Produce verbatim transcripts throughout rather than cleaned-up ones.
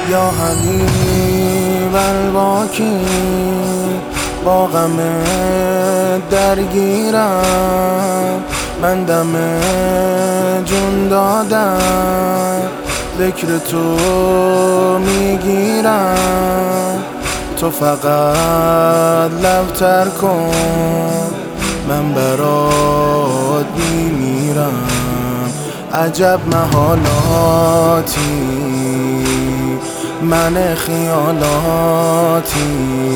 یا حبیب الباکی با غم درگیرم، من دم جون دادم ذکر تو میگیرم. تو فقط لبتر کن من برات میمیرم. عجب محالاتی من خیالاتی،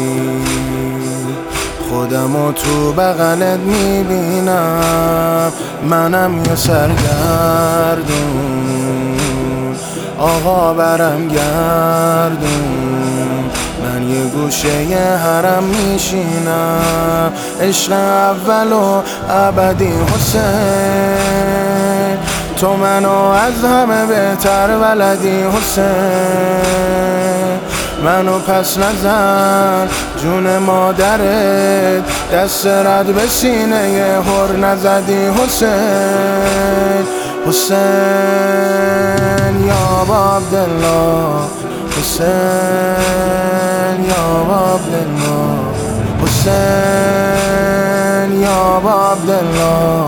خودمو تو بغلت میبینم. منم یه سرگردون آقا برم گردون، من یه گوشه یه حرم میشینم. عشق اول و ابدی حسین، تو منو از همه بهتر بلدی حسین. منو پس نزن جون مادرت، دست رد به سینه یه هر نزدی حسین. حسین یا عبدالله، حسین یا عبدالله، حسین یا عبدالله،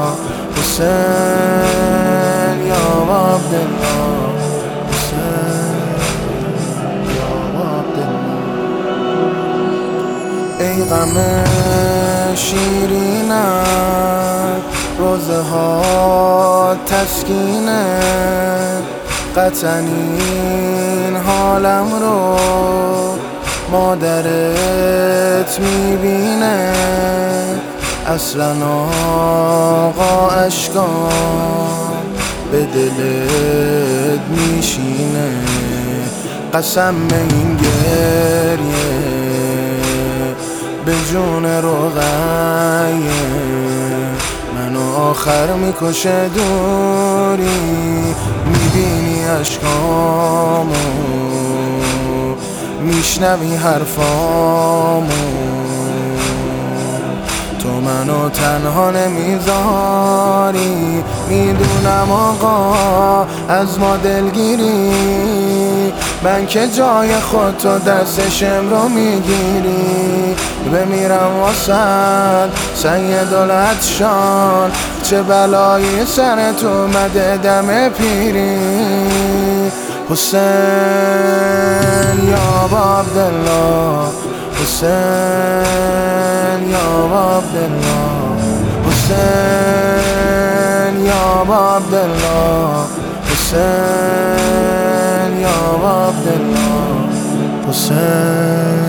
حسین یا عبدالله، حسین یا عبدالله. ای غم شیرینم روزه ها تسکینه، قطعاً این حالم رو مادرت میبینه. اصلاً آقا اشکام به دلت میشینه. قسم این گریه به جون رقیه، منو آخر میکشه دوری. میبینی اشکامو میشنوی حرفامو، تو منو تنها نمیذاری. میدونم آقا از ما دلگیری، من که جای خود تو دستشم رو میگیری. بمیرم واسد سیدالعطشان، چه بلایی سر تو اومده دم پیری. حسین یا عبدالله، حسین یا عبدالله، حسین یا عبدالله، حسین یا عبدالله، حسین.